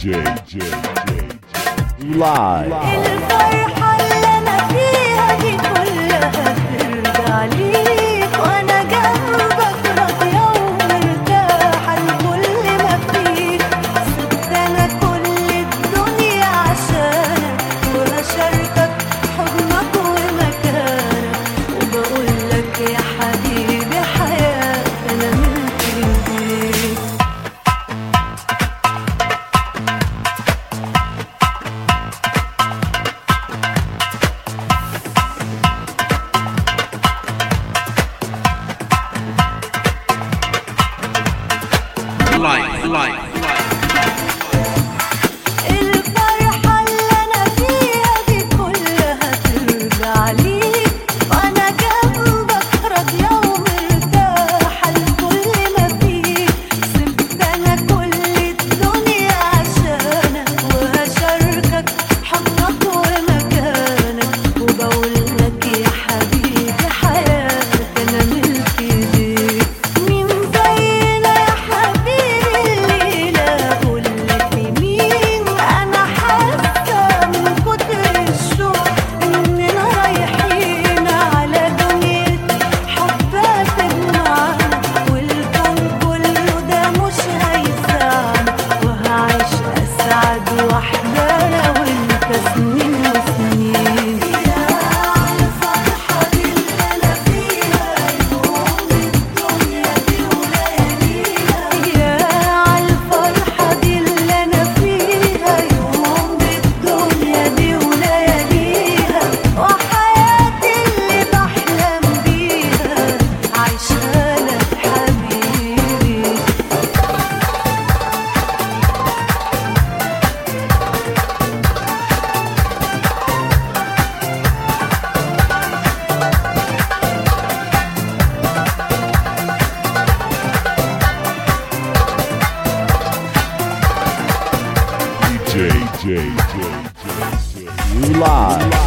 Live. الفرحة اللي أنا فيها دي كلها ترجع ليك وأنا جنبك راضية ومرتاحة لكل ما فيك. سبت أنا كل الدنيا عشانك وهشاركك حضنك ومكانك وبقولك يا حبيبي حياتي أنا ملك ليك. الفرحة اللي أنا فيها دي كلها ترجع ليك وأنا جنبك راضية ومرتاحة لكل ما فيك. سبت أنا كل الدنيا عشانك وهشاركك حضنك ومكانك وبقولك يا حبيبي حياتي أنا ملك ليك. مين زينا يا حبيبي الليلة قولي مين؟ أنا حاسة من كتر الشوق إننا رايحين على دنيا حب هتجمعنا والكون كله ده مش هيسعنا وهعيش أسعد وحدة أنا وأنت سنين وسنين. يا عالفرحة دي اللي أنا فيها يوم الدنيا دي ولياليها. يا عالفرحة دي اللي أنا فيها يوم الدنيا دي ولياليها وحياتي اللي بحلم بيها عايشها لك حبيبي. You live.